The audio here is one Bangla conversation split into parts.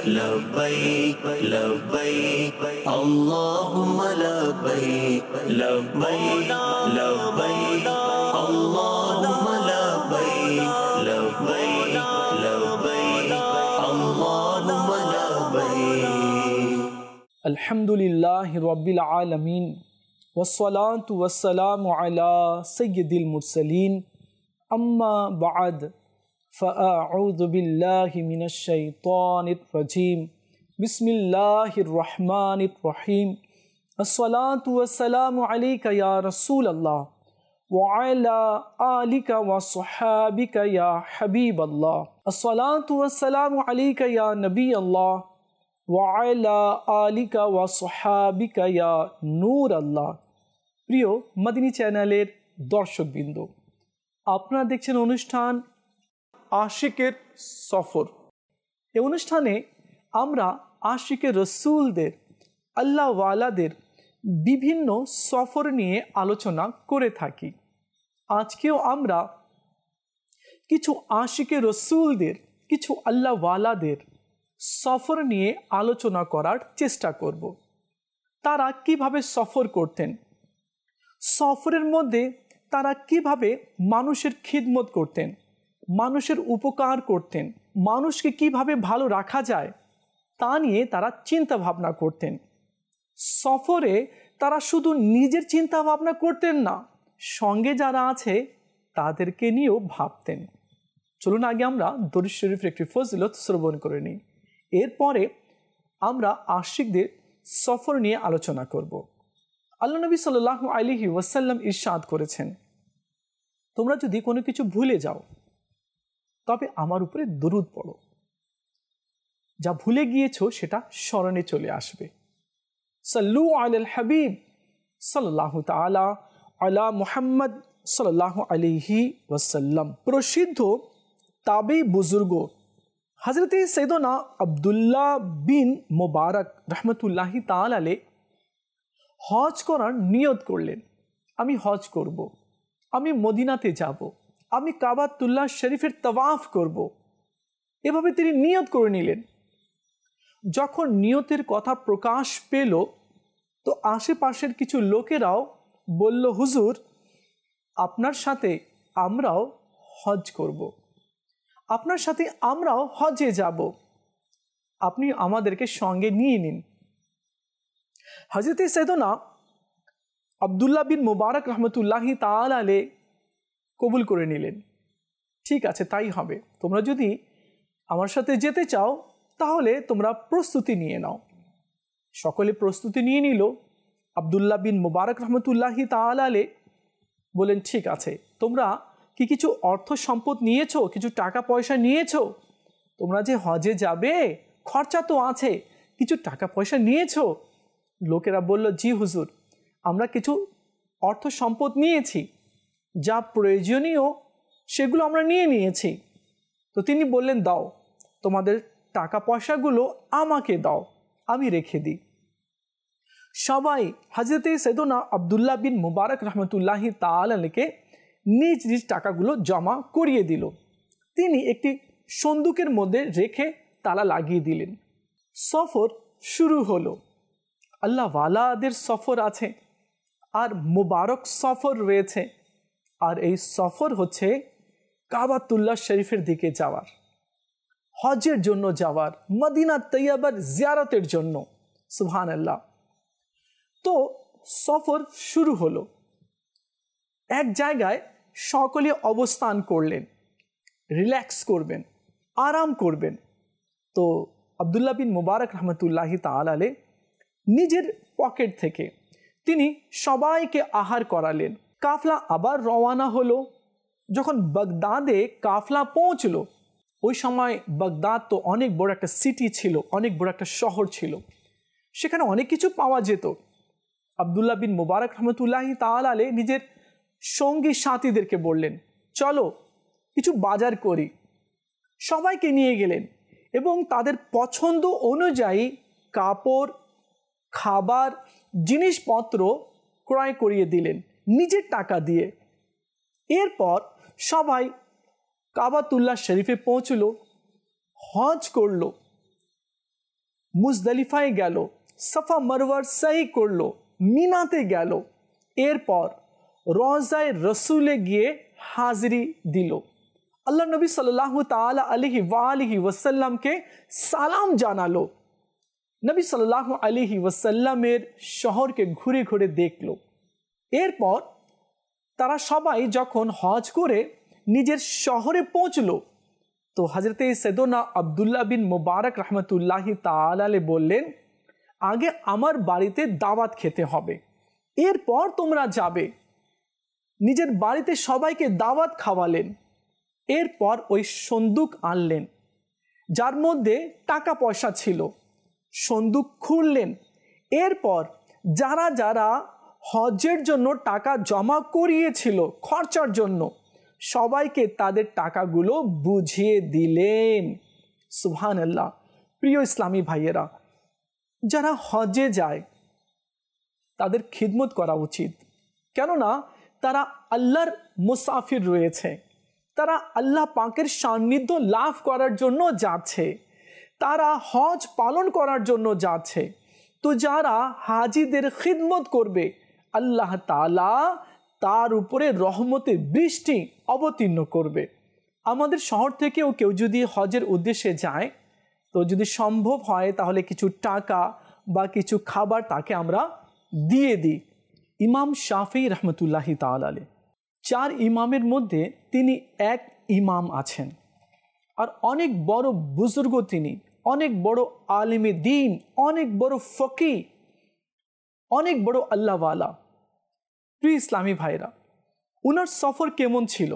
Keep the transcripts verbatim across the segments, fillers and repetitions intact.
لبيك لبيك اللهم لبيك لبيك لبيك اللهم لبيك لبيك لبيك اللهم لبيك আলহামদুলিল্লাহি রাব্বিল আলামিন ওয়াসসালাতু ওয়াসসালামু আলা সাইয়্যিদিল মুরসালিন আম্মা বা'দ ফাআউযু বিল্লাহি মিনাশ শাইতানির রাজীম বিসমিল্লাহির রহমানির রহিম আসসালাতু ওয়াসসালামু আলাইকা ইয়া রাসূলাল্লাহ ওয়া আলা আলিকা ওয়া সাহবিকা ইয়া হাবিবাল্লাহ আসসালাতু ওয়াসসালামু আলাইকা ইয়া নবিয়াল্লাহ ওয়াইলা আলিকা ওয়া সাহাবিকা ইয়া নূর আল্লাহ। প্রিয় মাদিনী চ্যানেলের দর্শকবৃন্দ, আপনারা দেখছেন অনুষ্ঠান আশিকের সফর। এই অনুষ্ঠানে আমরা আশিকের রসুলদের, আল্লাহওয়ালাদের বিভিন্ন সফর নিয়ে আলোচনা করে থাকি। আজকেও আমরা কিছু আশিকের রসুলদের, কিছু আল্লাহওয়ালাদের সফর নিয়ে আলোচনা করার চেষ্টা করব। তারা কিভাবে সফর করতেন, সফরের মধ্যে তারা কিভাবে মানুষের খিদমত করতেন, মানুষের উপকার করতেন, মানুষকে কিভাবে ভালো রাখা যায় তা নিয়ে তারা চিন্তা ভাবনা করতেন। সফরে তারা শুধু নিজের চিন্তা ভাবনা করতেন না, সঙ্গে যারা আছে তাদেরকে নিয়েও ভাবতেন। চলুন আগে আমরা দরুদ শরীফের একটি ফজিলত শ্রবণ করে নিই, এরপরে আমরা আশিকদের সফর নিয়ে আলোচনা করব। আল্লাহ নবী সাল্লাল্লাহু আলাইহি ওয়াসাল্লাম ইরশাদ করেছেন, তোমরা যদি কোনো কিছু ভুলে যাও তবে আমার উপরে দরুদ পড়ো, যা ভুলে গিয়েছো সেটা স্মরণে চলে আসবে। সাল্লু আলাল হাবিব সাল্লাল্লাহু তাআলা আলা মুহাম্মদ সাল্লাল্লাহু আলাইহি ওয়াসাল্লাম। প্রসিদ্ধ তাবি বুজুর্গ হজরতে সৈয়দনা আব্দুল্লাহ বিন মুবারক রহমতুল্লাহি তাআলা আলাইহি হজ করার নিয়ত করলেন। আমি হজ করব, আমি মদিনাতে যাব, আমি কাবাতুল্লাহ শরীফের তাওয়াফ করব, এভাবে তিনি নিয়ত করে নিলেন। যখন নিয়তের কথা প্রকাশ পেল তো আশেপাশের কিছু লোকেরাও বলল, হুজুর আপনার সাথে আমরাও হজ করব, আপনার সাথে আমরাও হজে যাব, আপনি আমাদেরকে সঙ্গে নিয়ে নিন। হযরত সৈয়দনা আব্দুল্লাহ বিন মুবারক রহমতুল্লাহি তাআলা আলাইহি কবুল করে নিলেন। ঠিক আছে, তাই হবে, তোমরা যদি আমার সাথে যেতে চাও তাহলে তোমরা প্রস্তুতি নিয়ে নাও। সকলে প্রস্তুতি নিয়ে নিল। আব্দুল্লাহ বিন মুবারক রহমতুল্লাহি তাআলা আলাইহি বলেন, ঠিক আছে, তোমরা কি কিছু অর্থ সম্পদ নিয়েছো, কিছু টাকা পয়সা নিয়েছো? তোমরা যে হজে যাবে খরচা তো আছে, কিছু টাকা পয়সা নিয়েছো? লোকেরা বলল, জি হুজুর, আমরা কিছু অর্থ সম্পদ নিয়েছি, যা প্রয়োজনীয় সেগুলো আমরা নিয়ে নিয়েছি। তো তিনি বললেন, দাও, তোমাদের টাকা পয়সাগুলো আমাকে দাও, আমি রেখে দিই। সবাই হযরতে সৈয়দনা আব্দুল্লাহ বিন মুবারক রহমতুল্লাহি তাআলা আলাইহি নিজ নিজ টাকাগুলো জমা করিয়ে দিল। তিনি একটি সন্দুকের মধ্যে রেখে তালা লাগিয়ে দিলেন। সফর শুরু হলো। আল্লাহওয়ালাদের সফর আছে আর মুবারক সফর রয়েছে, আর এই সফর হচ্ছে কাবাতুল্লাহ শরীফের দিকে যাওয়ার, হজের জন্য যাওয়ার, মদিনা তৈয়বার জিয়ারতের জন্য। সুবহানাল্লাহ। তো সফর শুরু হলো। এক জায়গায় সকলে অবস্থান করলেন, রিল্যাক্স করবেন, আরাম করবেন। তো আব্দুল্লাহ বিন মুবারক রহমতুল্লাহি তাআলা আলাইহি নিজের পকেট থেকে তিনি সবাইকে আহার করালেন। কাফলা আবার রওয়ানা হলো। যখন বাগদাদে কাফলা পৌঁছলো, ওই সময় বাগদাদ তো অনেক বড় একটা সিটি ছিল, অনেক বড় একটা শহর ছিল, সেখানে অনেক কিছু পাওয়া যেত। আব্দুল্লাহ বিন মুবারক রহমতুল্লাহি তাআলা আলাইহি নিজের সঙ্গী সাথীদেরকে বললেন, চলো কিছু বাজার করি। সবাইকে নিয়ে গেলেন এবং তাদের পছন্দ অনুযায়ী কাপড়, খাবার, জিনিসপত্র ক্রয় করিয়ে দিলেন নিজের টাকা দিয়ে। এরপর সবাই কাবাতুল্লাহ শরীফে পৌঁছলো, হজ করলো। মুজদালিফায় গেল, সাফা মারওয়ার সাই করলো, মিনাতে গেল, এরপর রওজায়ে রসুলে গিয়ে হাজিরি দিল। আল্লাহ নবী সাল্লাল্লাহু তাআলা আলাইহি ওয়া আলিহি ওয়াসাল্লামকে সালাম জানালো। নবী সাল্লাল্লাহু আলাইহি ওয়াসাল্লামের শহরকে ঘুরে ঘুরে দেখল। এরপর তারা সবাই যখন হজ করে নিজের শহরে পৌঁছলো, তো হজরতে সৈয়দনা আব্দুল্লাহ বিন মুবারক রহমতুল্লাহি তাআলা আলাইহি বললেন, আগে আমার বাড়িতে দাওয়াত খেতে হবে, এরপর তোমরা যাবে। নিজের বাড়িতে সবাইকে দাওয়াত খাওয়ালেন। এরপর ওই সন্দুক আনলেন যার মধ্যে টাকা পয়সা ছিল, সন্দুক খুললেন। এরপর যারা যারা হজের জন্য টাকা জমা করিয়েছিল খরচার জন্য, সবাইকে তাদের টাকাগুলো বুঝিয়ে দিলেন। সুবহানাল্লাহ। প্রিয় ইসলামী ভাইয়েরা, যারা হজে যায় তাদের খিদমত করা উচিত, কেননা তারা আল্লাহর মুসাফির রয়েছে, তারা আল্লাহ পাকের সান্নিধ্য লাভ করার জন্য যাচ্ছে, তারা হজ পালন করার জন্য যাচ্ছে। তো যারা হাজিদের খিদমত করবে, আল্লাহ তাআলা তার উপরে রহমতের বৃষ্টি অবতীর্ণ করবে। আমাদের শহর থেকেও কেউ যদি হজের উদ্দেশ্যে যায়, তো যদি সম্ভব হয় তাহলে কিছু টাকা বা কিছু খাবার তাকে আমরা দিয়ে দিই। ইমাম শাফি রহমতুল্লাহি তাআলা আলাইহি, চার ইমামের মধ্যে তিনি এক ইমাম আছেন, আর অনেক বড় বুজুর্গ তিনি, অনেক বড় আলিমে দ্বীন, অনেক বড় ফকি, অনেক বড় আল্লাহওয়ালা। প্রিয় ইসলামী ভাইরা, উনার সফর কেমন ছিল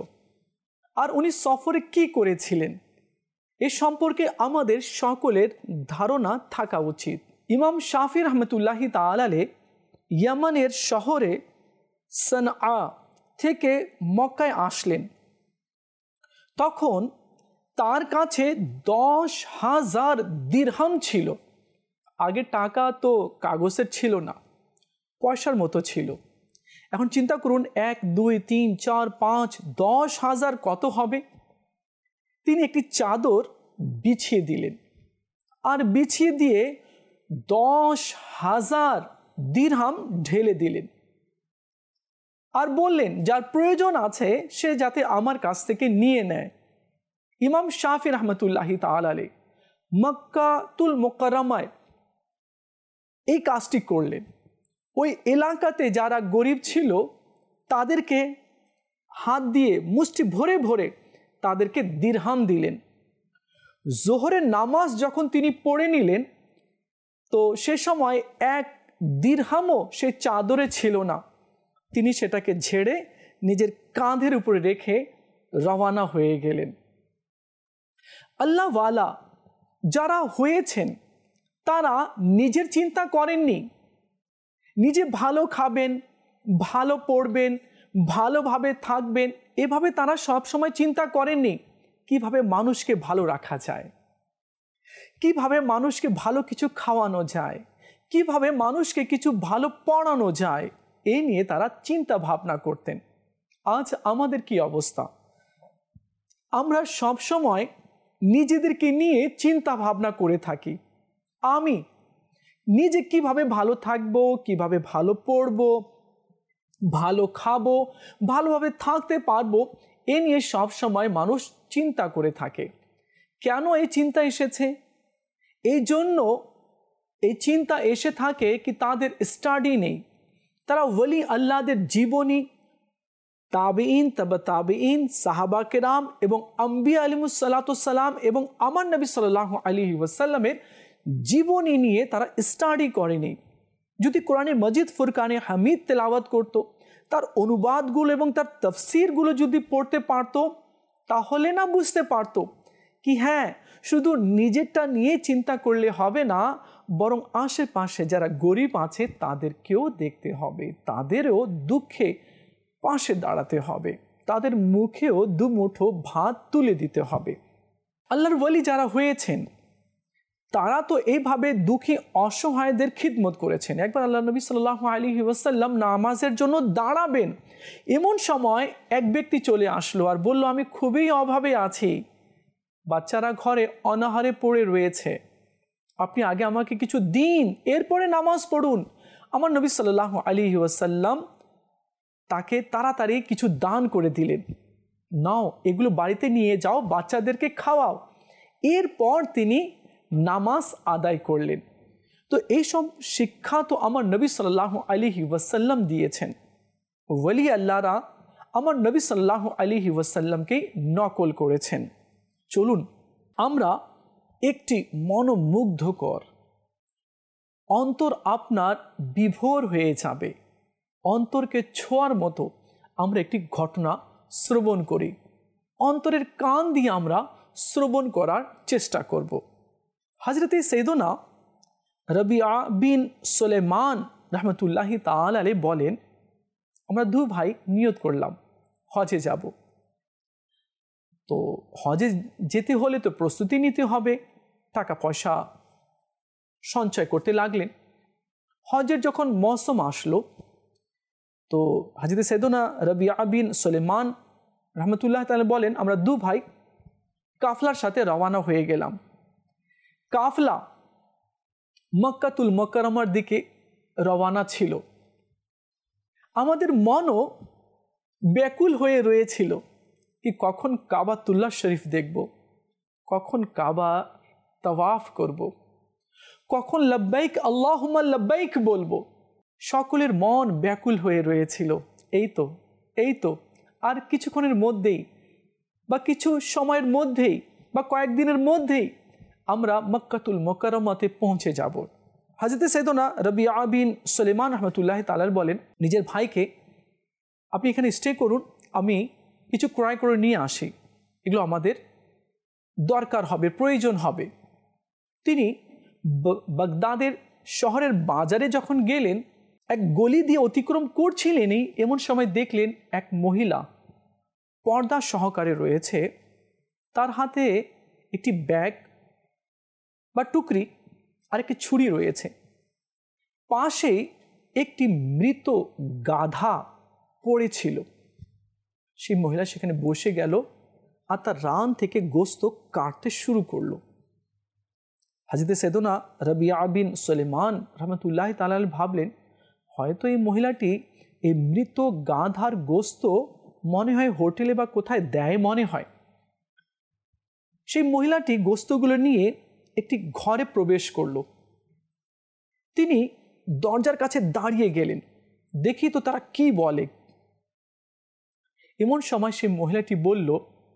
আর উনি সফরে কি করেছিলেন, এ সম্পর্কে আমাদের সকলের ধারণা থাকা উচিত। ইমাম শাফি রহমতুল্লাহি তাআলা আলাইহি ইয়ামানের শহরে সানআ থেকে মক্কায় আসলেন। তখন তার কাছে দশ হাজার দিরহাম ছিল। আগে টাকা তো কাগজের ছিল না, পয়সার মতো ছিল। এখন চিন্তা করুন, এক দুই তিন চার পাঁচ দশ হাজার কত হবে। তিনি একটি চাদর বিছিয়ে দিলেন, আর বিছিয়ে দিয়ে দশ হাজার দিরহাম ঢেলে দিলেন, আর বললেন যার প্রয়োজন আছে সে যাতে আমার কাছ থেকে নিয়ে নেয়। ইমাম শাফি রহমতুল্লাহি তাআলা আলাইহি মক্কাতুল মুকাররমায় এই কাজটি করলেন। ওই এলাকাতে যারা গরিব ছিল তাদেরকে হাত দিয়ে মুষ্টি ভরে ভরে তাদেরকে দিরহাম দিলেন। জোহরের নামাজ যখন তিনি পড়ে নিলেন, তো সে সময় এক দিরহামও সে চাদরে ছিল না। তিনি সেটাকে ঝেড়ে নিজের কাঁধের উপরে রেখে রওয়ানা হয়ে গেলেন। আল্লাহওয়ালা যারা হয়েছেন তারা নিজের চিন্তা করেননি, নিজে ভালো খাবেন, ভালো পড়বেন, ভালোভাবে থাকবেন, এভাবে তারা সব সময় চিন্তা করেননি কিভাবে মানুষকে ভালো রাখা যায়, কিভাবে মানুষকে ভালো কিছু খাওয়ানো যায়, কিভাবে মানুষকে কিছু ভালো পড়ানো যায়, এই নিয়ে তারা চিন্তা ভাবনা করতেন। আজ আমাদের কি অবস্থা? আমরা সব সময় নিজেদেরকে নিয়ে চিন্তা ভাবনা করে থাকি। আমি নিজে কিভাবে ভালো থাকবো, কিভাবে ভালো পড়বো, ভালো খাবো, ভালোভাবে থাকতে পারবো, এ নিয়ে সব সময় মানুষ চিন্তা করে থাকে। কেন এই চিন্তা এসেছে? এই জন্য এই চিন্তা এসে থাকে কি তাদের স্টাডি নেই। তারা ওলি আল্লাহদের জীবনী, তাবেঈন, তাবা তাবেঈন, সাহাবা কেরাম এবং আম্বিয়া আলাইহিমুস সালাতু সালাম এবং আমার নবী সাল্লাল্লাহু আলাইহি ওয়াসাল্লামের জীবনী নিয়ে তারা স্টাডি করেনি। যদি কোরআনে মজিদ ফুরকানে হামিদ তেলাওয়াত করত, তার অনুবাদগুলো এবং তার তাফসিরগুলো যদি পড়তে পারত, তাহলে না বুঝতে পারত কি হ্যাঁ, শুধু নিজেরটা নিয়ে চিন্তা করলে হবে না, বরং আশেপাশে যারা গরিব আছে তাদেরকেও দেখতে হবে, তাদেরও দুঃখে পাশে দাঁড়াতে হবে, তাদের মুখেও দুমুঠো ভাত তুলে দিতে হবে। আল্লাহর ওয়ালি যারা হয়েছেন তারা তো এইভাবে দুঃখী অসহায়দের খিদমত করেছেন। একবার আল্লাহ নবী সাল্লাল্লাহু আলাইহি ওয়াসাল্লাম নামাজের জন্য দাঁড়াবেন, এমন সময় এক ব্যক্তি চলে আসলো আর বলল, আমি খুবই অভাবে আছি, বাচ্চারা ঘরে অনাহারে পড়ে রয়েছে, আপনি আগে আমাকে কিছু দিন, এরপরে নামাজ পড়ুন। আমার নবী সাল্লাল্লাহু আলাইহি ওয়াসাল্লাম তাকে তাড়াতাড়ি কিছু দান করে দিলেন। নাও, এগুলো বাড়িতে নিয়ে যাও, বাচ্চাদেরকে খাওয়াও। এরপর তিনি নামাজ আদায় করলেন। তো এইসব শিক্ষা তো আমার নবী সাল্লাল্লাহু আলাইহি ওয়াসাল্লাম দিয়েছেন। ওয়ালি আল্লাহরা আমার নবী সাল্লাল্লাহু আলাইহি ওয়াসাল্লামকে নকল করেছেন। চলুন আমরা একটি মনোমুগ্ধকর, অন্তর আপনার বিভোর হয়ে যাবে, অন্তরকে ছোঁয়ার মতো আমরা একটি ঘটনা শ্রবণ করি। অন্তরের কান দিয়ে আমরা শ্রবণ করার চেষ্টা করব। হযরতে সৈয়দনা রবিয়া বিন সুলাইমান রহমতুল্লাহি তাআলা আলাইহি বলেন, আমরা দু ভাই নিয়ত করলাম হজে যাব। তো হজে যেতে হলে তো প্রস্তুতি নিতে হবে, টাকা পয়সা সঞ্চয় করতে লাগলেন। হজের যখন মৌসুম আসলো, তো হযরত সৈয়দনা রবিয়া বিন সুলাইমান রহমতুল্লাহ তাআলা বলেন, আমরা দু ভাই কাফলার সাথে রওনা হয়ে গেলাম। কাফলা মক্কাতুল মুকাররমার দিকে রওনা ছিল। আমাদের মনও ব্যাকুল হয়ে রয়েছিল কি কখন কাবাতুল্লাহ শরীফ দেখব, কখন কাবা তাওয়াফ করব, কখন লব্বাইক আল্লাহুম্মা লব্বাইক বলবো। সকলের মন ব্যাকুল হয়ে রয়েছিল। এই তো এই তো আর কিছুক্ষণের মধ্যেই বা কিছু সময়ের মধ্যেই বা কয়েকদিনের মধ্যেই আমরা মক্কাতুল মুকাররমাতে পৌঁছে যাব। হযরত সৈয়দনা রবিয়া বিন সুলাইমান রহমতুল্লাহি তাআলা বলেন, নিজের ভাইকে আপনি এখানে স্টে করুন, আমি কিছু ক্রয় করে নিয়ে আসি, এগুলো আমাদের দরকার হবে, প্রয়োজন হবে। তিনি বাগদাদের শহরের বাজারে যখন গেলেন, এক গলি দিয়ে অতিক্রম করছিলেনই এমন সময় দেখলেন এক মহিলা পর্দা সহকারে রয়েছে, তার হাতে একটি ব্যাগ বা টুকরি আর একটি ছুরি রয়েছে। পাশে একটি মৃত গাধা পড়েছিল। সেই মহিলা সেখানে বসে গেল আর তার রান থেকে গোস্ত কাটতে শুরু করলো। হযরত সৈয়দনা রবিয়া বিন সুলাইমান রহমতুল্লাহি তাআলা ভাবলেন, হয়তো এই মহিলাটি এই মৃত গাধার গোস্ত মনে হয় হোটেলে বা কোথায় দেয় মনে হয়। সেই মহিলাটি গোস্তগুলো নিয়ে একটি ঘরে প্রবেশ করল। তিনি দরজার কাছে দাঁড়িয়ে গেলেন, দেখি তো তারা কি বলে। এমন সময় সেই মহিলাটি বলল,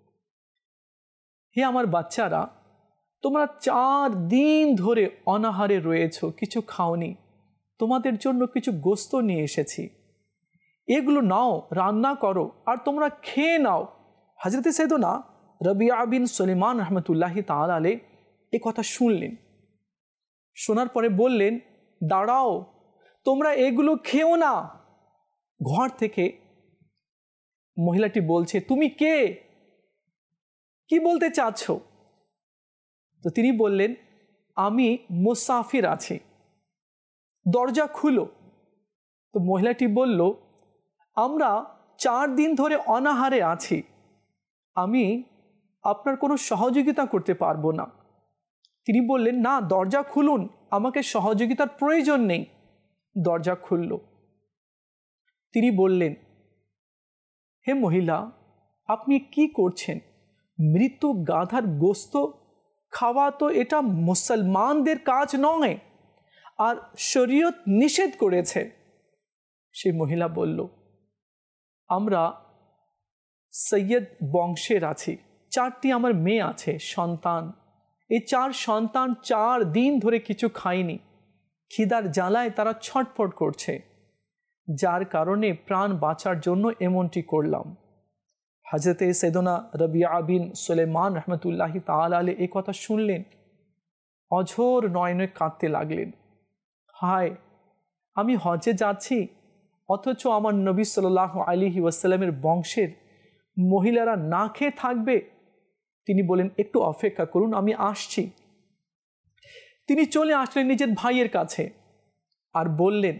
হে আমার বাচ্চারা, তোমরা চার দিন ধরে অনাহারে রয়েছ, কিছু খাওনি, তোমাদের জন্য কিছু গোস্ত নিয়ে এসেছি, এগুলো নাও, রান্না করো আর তোমরা খেয়ে নাও। হযরত সৈয়দনা রবিয়া বিন সুলাইমান রহমতুল্লাহি তাআলা আলাইহি এই কথা শুনলেন। শোনার পরে বললেন, দাঁড়াও, তোমরা এগুলো খেও না। ঘর থেকে মহিলাটি বলছে, তুমি কে, কি বলতে চাচ্ছ? তো তিনি বললেন, আমি মুসাফির আছি, দরজা খুলো। তো মহিলাটি বলল, আমরা চার দিন ধরে অনাহারে আছি, আমি আপনার কোনো সহযোগিতা করতে পারবো না। তিনি বললেন, না, দরজা খুলুন, আমাকে সহযোগিতার প্রয়োজন নেই। দরজা খুলল। তিনি বললেন, হে মহিলা, আপনি কি করছেন? মৃত গাধার গোস্ত খাওয়া তো এটা মুসলমানদের কাজ নয়, আর শরীয়ত নিষেধ করেছে। সেই মহিলা বলল, আমরা সৈয়দ বংশের আছি, চারটি আমার মেয়ে আছে, সন্তান। এই চার সন্তান চার দিন ধরে কিছু খায়নি, খিদার জ্বালায় তারা ছটফট করছে, যার কারণে প্রাণ বাঁচার জন্য এমনটি করলাম। হযরতে সৈয়দনা রবিয়া বিন সুলাইমান রহমতুল্লাহি তাআলা আলাইহি এই কথা শুনলেন, অঝোর নয়নে কাঁদতে লাগলেন। হায়, আমি হজে যাচ্ছি, অথচ আমার নবী সাল্লাল্লাহু আলাইহি ওয়াসাল্লামের বংশের মহিলারা না খেয়ে থাকবে। তিনি বলেন, একটু অপেক্ষা করুন, আমি আসছি। তিনি চলে আসলেন নিজের ভাইয়ের কাছে আর বললেন,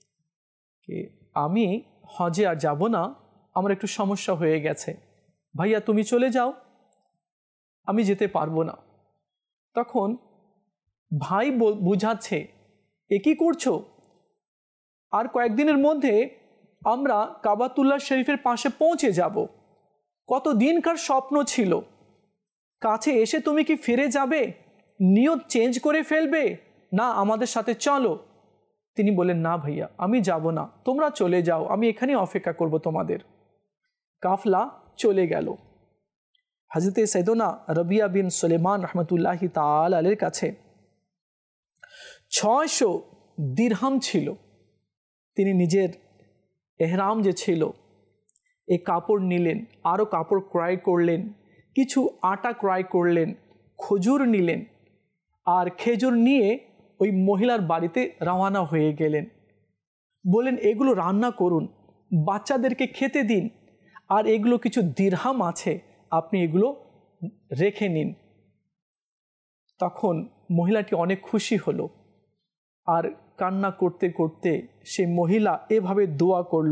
আমি হজে আর যাব না, আমার একটু সমস্যা হয়ে গেছে, ভাইয়া তুমি চলে যাও, আমি যেতে পারবো না। তখন ভাই বুঝাচ্ছে, এ কি করছো? আর কয়েকদিনের মধ্যে আমরা কাবাতুল্লাহ শরীফের পাশে পৌঁছে যাব। কত দিনকার স্বপ্ন ছিল, কাছে এসে তুমি কি ফিরে যাবে? নিয়ত চেঞ্জ করে ফেলবে? না, আমাদের সাথে চলো। তিনি বলেন, না ভাইয়া, আমি যাব না, তোমরা চলে যাও, আমি এখানে অপেক্ষা করব তোমাদের। কাফলা চলে গেল। হযরতে সাইয়েদনা রবিয়া বিন সুলাইমান রহমতুল্লাহি তাআলা আলাইহির কাছে ছয়শো দিরহাম ছিল। তিনি নিজের এহরাম যে ছিল এই কাপড় নিলেন, আরও কাপড় ক্রয় করলেন, কিছু আটা ক্রয় করলেন, খজুর নিলেন, আর খেজুর নিয়ে ওই মহিলার বাড়িতে রওনা হয়ে গেলেন। বলেন, এগুলো রান্না করুন, বাচ্চাদেরকে খেতে দিন, আর এগুলো কিছু দিরহাম আছে, আপনি এগুলো রেখে নিন। তখন মহিলাটি অনেক খুশি হলো, আর কান্না করতে করতে সে মহিলা এভাবে দোয়া করল,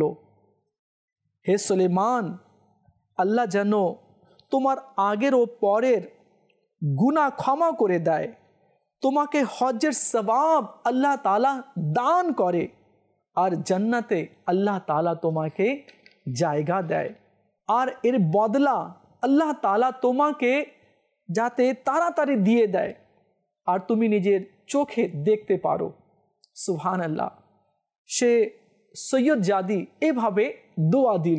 হে সুলাইমান, আল্লাহ যেন তোমার আগের ও পরের গুনাহ ক্ষমা করে দেয়, তোমাকে হজ্জের সওয়াব আল্লাহ তাআলা দান করে, আর জান্নাতে আল্লাহ তাআলা তোমাকে জায়গা দেয়, আর এর বদলা আল্লাহ তাআলা তোমাকে যাতে তাড়াতাড়ি দিয়ে দেয়, আর তুমি নিজের চোখে দেখতে পারো। সুবহানাল্লাহ। সে সৈয়দ জাদি এভাবে দোয়া দিল।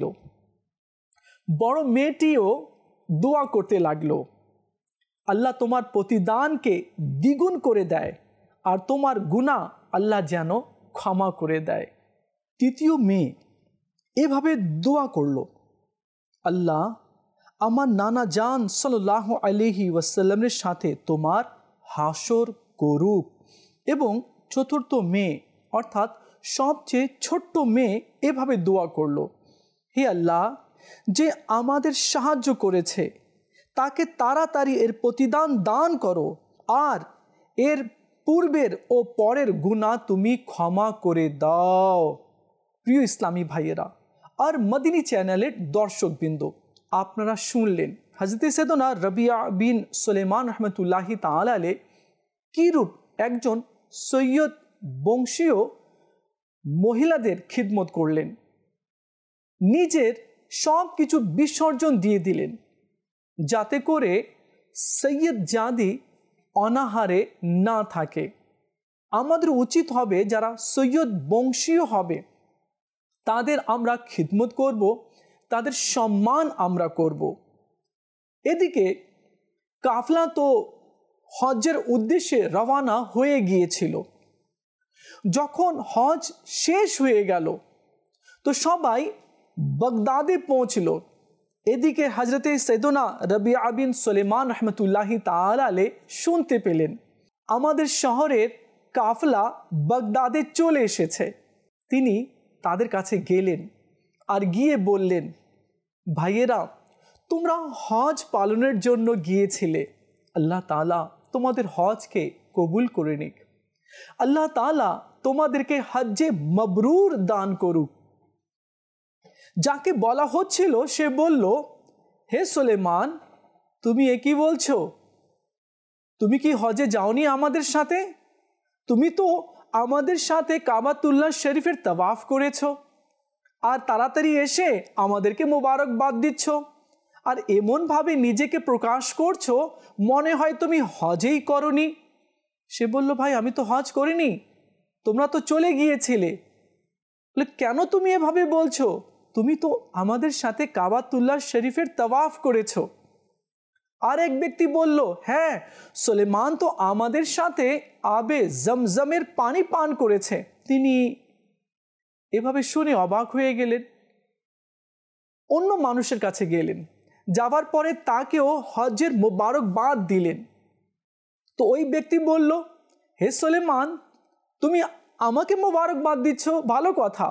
বড় মেয়েটিও দোয়া করতে লাগলো, আল্লাহ তোমার প্রতিদানকে দ্বিগুণ করে দেয়, আর তোমার গুনাহ আল্লাহ যেন ক্ষমা করে দেয়। তৃতীয় মেয়ে এভাবে দোয়া করলো, আল্লাহ আমার নানা জান সাল্লাল্লাহু আলাইহি ওয়াসাল্লামের সাথে তোমার হাসর করুক। এবং চতুর্থ মেয়ে অর্থাৎ সবচেয়ে ছোট্ট মেয়ে এভাবে দোয়া করলো, হে আল্লাহ, যে আমাদের সাহায্য করেছে তাকে তাড়াতাড়ি এর প্রতিদান দান করো, আর এর পূর্বের ও পরের গুনাহ তুমি ক্ষমা করে দাও। প্রিয় ইসলামী ভাইয়েরা আর মদিনী চ্যানেলের দর্শকবৃন্দ, আপনারা শুনলেন হযরতে সাইয়েদনা রবিয়া বিন সুলাইমান রহমতুল্লাহি তাআলা আলাইহি কিরূপ একজন সৈয়দ বংশীয় মহিলাদের খিদমত করলেন, নিজের সব কিছু বিসর্জন দিয়ে দিলেন যাতে করে সৈয়দ জাদি অনাহারে না থাকে। আমাদের উচিত হবে যারা সৈয়দ বংশীয় হবে তাদের আমরা খিদমত করব, তাদের সম্মান আমরা করব। এদিকে কাফলা তো হজ্জের উদ্দেশ্যে রওনা হয়ে গিয়েছিল। যখন হজ শেষ হয়ে গেল তো সবাই বাগদাদে পৌঁছল। এদিকে হযরতে সাইয়েদনা রবিয়া বিন সুলাইমান রহমতুল্লাহি তাআলা আলাইহি শুনতে পেলেন আমাদের শহরের কাফলা বাগদাদে চলে এসেছে। তিনি তাদের কাছে গেলেন আর গিয়ে বললেন, ভাইয়েরা, তোমরা হজ পালনের জন্য গিয়েছিলে, আল্লাহ তাআলা তোমাদের হজকে কবুল করে নিক, আল্লাহ তাআলা তোমাদেরকে হজ্জে মাবরুর দান করুক। যাকে বলা হচ্ছিল সে বলল, হে সুলাইমান, তুমি এ কি বলছো? তুমি কি হজে যাওনি আমাদের সাথে? তুমি তো আমাদের সাথে কাবাতুল্লাহ শরীফের তাওয়াফ করেছো, আর তাড়াতাড়ি এসে আমাদেরকে মোবারকবাদ দিচ্ছ, আর এমনভাবে নিজেকে প্রকাশ করছো মনে হয় তুমি হজেই করনি। সে বলল, ভাই, আমি তো হজ করিনি, তোমরা তো চলে গিয়েছিলে। বলে, কেন তুমি এভাবে বলছো? তুমি তো আমাদের সাথে কাবাতুল্লাহ শরীফের তাওয়াফ করেছো। আর এক ব্যক্তি বলল, হ্যাঁ, সুলাইমান তো আমাদের সাথে আবে জমজমের পানি পান করেছে। তিনি এভাবে শুনে অবাক হয়ে গেলেন, অন্য মানুষের কাছে গেলেন, যাবার পরে তাকেও হজ্জের মোবারকবাদ দিলেন। তো ওই ব্যক্তি বলল, হে সুলাইমান, তুমি আমাকে মোবারকবাদ দিচ্ছ, ভালো কথা,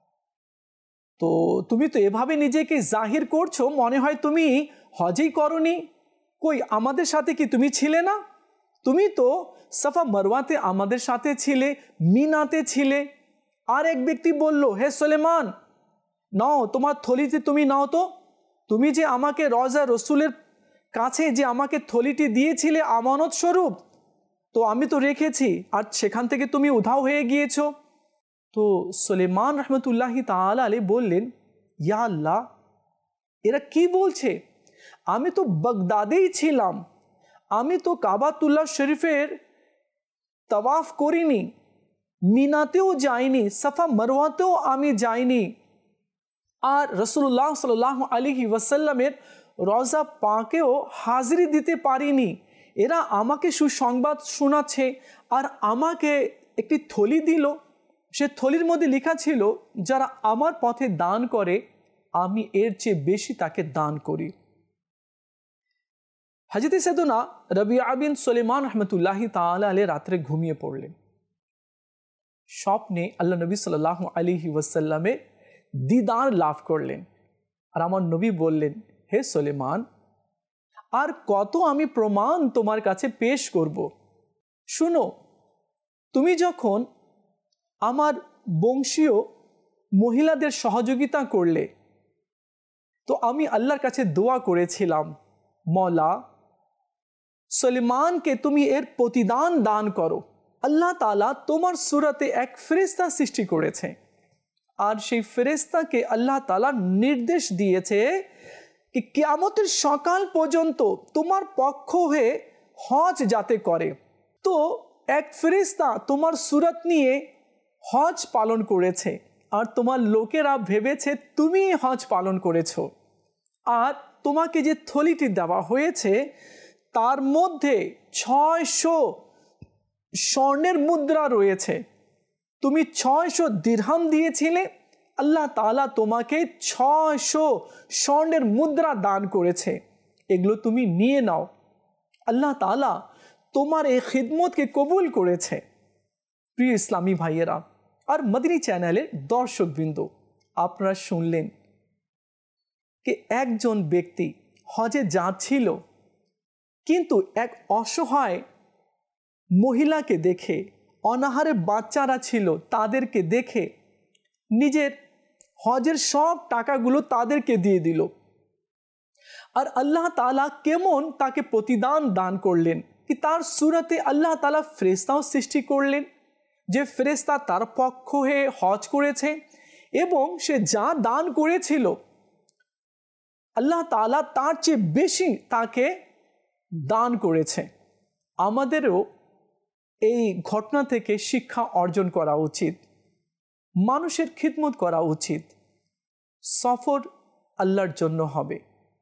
তো তুমি তো এভাবে নিজেকে জাহির করছো মনে হয় তুমি হজই করনি। কই, আমাদের সাথে কি তুমি ছিলে না? তুমি তো সাফা মারওয়াতে আমাদের সাথে ছিলে, মিনাতে ছিলে। আর এক ব্যক্তি বলল, হে সুলাইমান, নাও তোমার থলিতে তুমি নাও তো, তুমি যে আমাকে রওজা রসুলের কাছে যে আমাকে থলিটি দিয়েছিলে আমানত স্বরূপ, তো আমি তো রেখেছি, আর সেখান থেকে তুমি উধাও হয়ে গিয়েছো। তো সুলেমান রহমতুল্লাহি তাআলা আলাইহি বললেন, ইয়া আল্লাহ, এরা কি বলছে? আমি তো বাগদাদেই ছিলাম, আমি তো কাবাতুল্লাহ শরীফের তাওয়াফ করিনি, মিনাতেও যাইনি, সাফা মারওয়াতেও আমি যাইনি, আর রাসূলুল্লাহ সাল্লাল্লাহু আলাইহি ওয়াসাল্লামের রওজা পাকেও হাজিরি দিতে পারিনি। এরা আমাকে সুসংবাদ শোনাচ্ছে আর আমাকে একটি থলি দিল, সে থলির মধ্যে লেখা ছিল, যারা আমার পথে দান করে আমি এর চেয়ে বেশি তাকে দান করি। হযরত সাইয়েদনা রাবিআ বিন সুলাইমান রাহমাতুল্লাহি তাআলা আলাইহি রাত্রে ঘুমিয়ে পড়লেন। স্বপ্নে আল্লাহ নবী সাল্লাল্লাহু আলাইহি ওয়াসাল্লামের দিদার লাভ করলেন। আর আমার নবী বললেন, হে সুলেমান, আর কত আমি প্রমাণ তোমার কাছে পেশ করব। শুনো, তুমি যখন আমার বংশীয় মহিলাদের সহযোগিতা করলে, তো আমি আল্লাহর কাছে দোয়া করেছিলাম, মওলা সুলেমানকে তুমি এর প্রতিদান দান করো। আল্লাহ তাআলা তোমার সূরাতে এক ফেরেশতা সৃষ্টি করেছে, আর সেই ফেরেশতাকে আল্লাহ তাআলা নির্দেশ দিয়েছে कि कियामतेर सकाल पर्यन्त तुम्हार पक्ष हये हज जाते करे। तो एक फेरेस्ता तुम्हार सूरत निये हज पालन करेछे और तुम्हार लोकेरा भेबेछे तुमी हज पालन करेछो। और तुम्हाके जे थलिटी देवा हयेछे तार मध्य छयशो स्वर्णेर मुद्रा रयेछे। तुमी छयशो दिरहाम दिएछिले, আল্লাহ তাআলা তোমাকে ছয়শো স্বর্ণের মুদ্রা দান করেছে, এগুলো তুমি নিয়ে নাও। আল্লাহ তাআলা তোমার এই খিদমতকে কবুল করেছে। প্রিয় ইসলামী ভাইয়েরা আর মদিনী চ্যানেলের দর্শকবৃন্দ, আপনারা শুনলেন যে একজন ব্যক্তি হজে যাচ্ছিল, কিন্তু এক অসহায় মহিলাকে দেখে, অনাহারে বাচ্চারা ছিল তাদেরকে দেখে নিজের হজের সব টাকাগুলো তাদেরকে দিয়ে দিল। আর আল্লাহ তাআলা কেমন তাকে প্রতিদান দান করলেন কি তার সূরাতে আল্লাহ তাআলা ফেরেশতাও সৃষ্টি করলেন, যে ফেরেশতা তার পক্ষ হয়ে হজ করেছে এবং সে যা দান করেছিল আল্লাহ তাআলা তার চেয়ে বেশি তাকে দান করেছে। আমাদেরও এই ঘটনা থেকে শিক্ষা অর্জন করা উচিত, মানুষের খিদমত করা উচিত। সফর আল্লাহর জন্য হবে,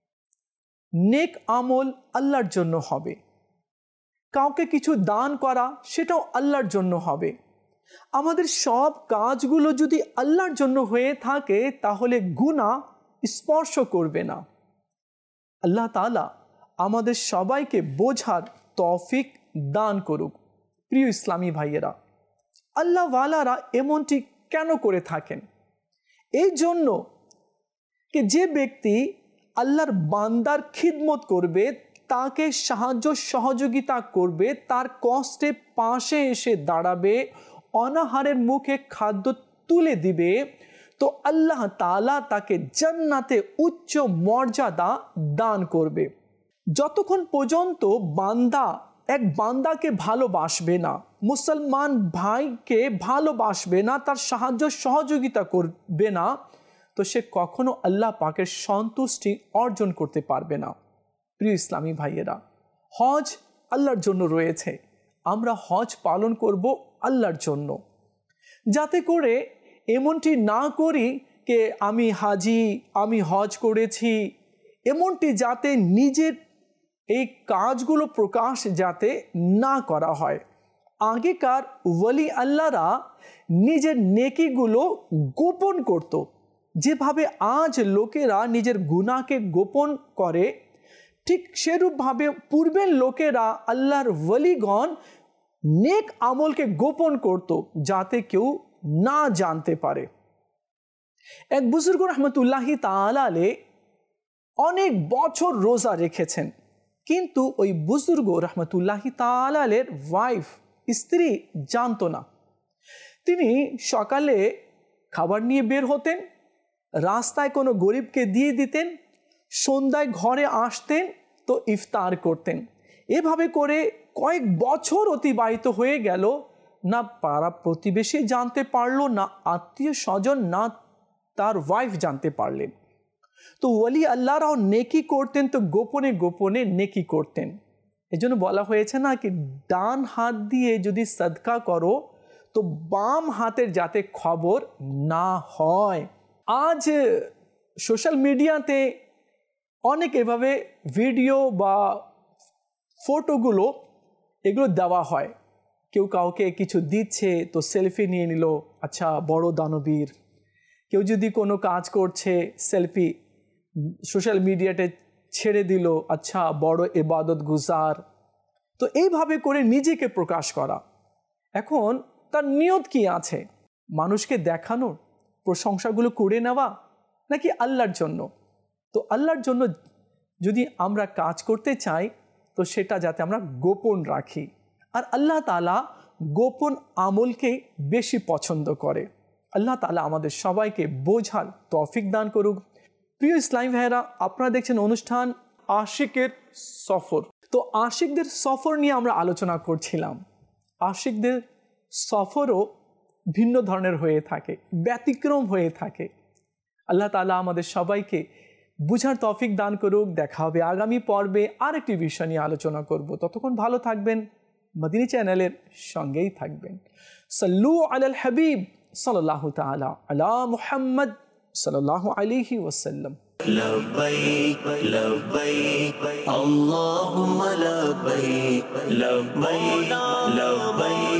নেক আমল আল্লাহর জন্য হবে, কাউকে কিছু দান করা সেটাও আল্লাহর জন্য হবে। আমাদের সব কাজগুলো যদি আল্লাহর জন্য হয়ে থাকে তাহলে গুনাহ স্পর্শ করবে না। আল্লাহ তাআলা আমাদের সবাইকে বোঝার তৌফিক দান করুক। প্রিয় ইসলামী ভাইয়েরা, আল্লাহ ওয়ালারা এমনটি কেন করে থাকেন? এই জন্য कि যে ব্যক্তি আল্লাহর বান্দার খিদমত করবে, তাকে সাহায্য সহযোগিতা করবে, তার কষ্টে পাশে এসে দাঁড়াবে, অনাহারের মুখে খাদ্য তুলে দিবে, তো আল্লাহ তাআলা তাকে জান্নাতে উচ্চ মর্যাদা দান করবে। যতক্ষণ পর্যন্ত বান্দা এক বান্দাকে ভালোবাসবে না, মুসলমান ভাইকে ভালোবাসবে না, তার সাহায্য সহযোগিতা করবে না, তো সে কখনো আল্লাহ পাকের সন্তুষ্টি অর্জন করতে পারবে না। প্রিয় ইসলামী ভাইয়েরা, হজ আল্লাহর জন্য রয়েছে, আমরা হজ পালন করব আল্লাহর জন্য, যাতে করে এমনটি না করি যে আমি হাজি, আমি হজ করেছি, এমনটি যাতে নিজের এই কাজগুলো প্রকাশ যাতে না করা হয়। আগেকার ওয়ালি আল্লাহরা নিজের নেকিগুলো গোপন করত, যেভাবে আজ লোকেরা নিজের গুনাহকে গোপন করে, ঠিক সেরূপভাবে পূর্বের লোকেরা আল্লাহর ওয়ালিগণ নেক আমলকে গোপন করত, যাতে কেউ না জানতে পারে। এক বুজুর্গ রহমতুল্লাহি তাআলা আলাইহি অনেক বছর রোজা রেখেছেন, কিন্তু ওই বুজুর্গ রহমতুল্লাহি তাআলা আলাইহির ওয়াইফ, স্ত্রী জানতো না। তিনি সকালে খাবার নিয়ে বের হতেন, রাস্তায় কোনো গরিবকে দিয়ে দিতেন, সন্ধ্যায় ঘরে আসতেন তো ইফতার করতেন। এভাবে করে কয়েক বছর অতিবাহিত হয়ে গেল, না পাড়া প্রতিবেশী জানতে পারলো, না আত্মীয় স্বজন, না তার ওয়াইফ জানতে পারলেন। তো ওলি আল্লাহরাও নেকি করতেন তো গোপনে গোপনে নেকি করতেন। এজন্য বলা হয়েছে না কি ডান হাত দিয়ে যদি সাদকা করো তো বাম হাতের যাতে খবর না হয়। আজ সোশ্যাল মিডিয়াতে অনেক এভাবে ভিডিও বা ফটোগুলো এগুলো দেওয়া হয়, কেউ কাউকে কিছু দিচ্ছে তো সেলফি নিয়ে নিল, আচ্ছা বড় দানবীর। কেউ যদি কোনো কাজ করছে সেলফি সোশ্যাল মিডিয়াতে ছেড়ে দিল, আচ্ছা বড় ইবাদত গুজার। তো এইভাবে করে নিজেকে প্রকাশ করা। এখন তার নিয়ত কি আছে? মানুষকে দেখানোর, প্রশংসাগুলো করে নেওয়া, নাকি আল্লাহর জন্য? তো আল্লাহর জন্য যদি আমরা কাজ করতে চাই তো সেটা যাতে আমরা গোপন রাখি। আর আল্লাহ তাআলা গোপন আমলকে বেশি পছন্দ করে। আল্লাহ তাআলা আমাদের সবাইকে বোঝার তৌফিক দান করুক। প্রিয় ইসলামী ভাইয়েরা, আপনারা দেখছেন অনুষ্ঠান আশিকের সফর। তো আশিকদের সফর নিয়ে আমরা আলোচনা করছিলাম। আশিকদের সফরও ভিন্ন ধরনের হয়ে থাকে, ব্যতিক্রম হয়ে থাকে। আল্লাহ তাআলা আমাদের সবাইকে বুঝার তৌফিক দান করুক। দেখা হবে আগামী পর্বে আরেকটি বিষয় নিয়ে আলোচনা করব। ততক্ষণ ভালো থাকবেন, মদিনী চ্যানেলের সঙ্গেই থাকবেন। সাল্লু আলাল হাবিব সাল্লাল্লাহু তাআলা আলা মুহাম্মদ সাল্লাল্লাহু আলাইহি ওয়াসাল্লাম। لبيك لبيك اللهم لبيك لبيك لبيك